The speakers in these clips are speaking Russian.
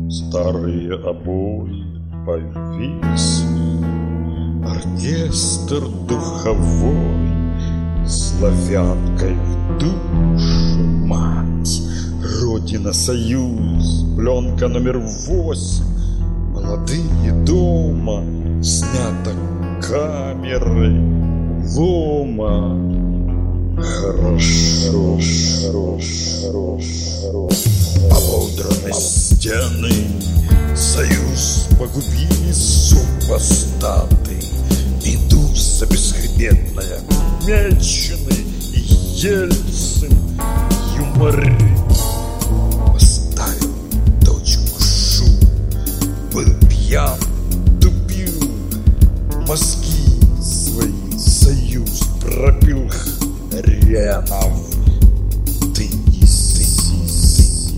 Старые обои повисли, оркестр духовой славянкой в душу мать. Родина, Союз, пленка номер 8. Молодые дома, снято камерой лома. Хорошо, ободраны стены, Союз погубили супостаты. Медуза бесхребетная, Меченый и Ельцин, юморист. Поставил точку шу, был пьян, тупил, мозги свои Союз пропил хренов. Ты неси.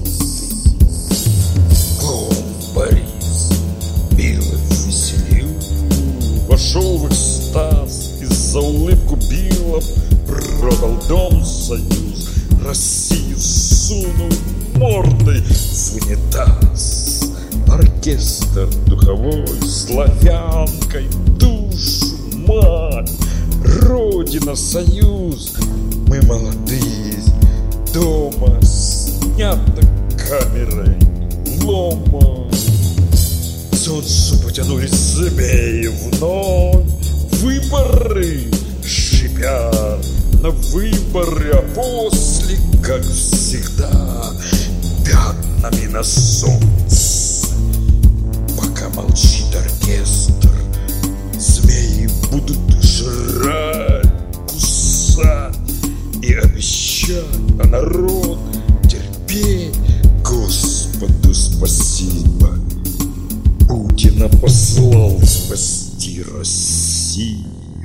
Клоун Борис пил и веселил, вошел в экстаз и за улыбку Билов продал дом Союз, Россию сунул мордой в унитаз. Оркестр духовой славянкой душу мать. Родина, Союз, мы молодые, дома снято камерой лома. Солнцу потянулись змеи вновь. Выборы шипят на выборы, а после, как всегда, пятнами на солнце. Пока молчит оркестр, змеи будут жрать, кусать и обещать, а народ терпеть. Господу спасибо, Путина послал спасти Россию.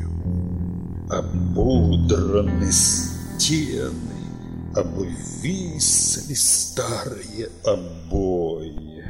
Ободраны стены, обвисли старые обои.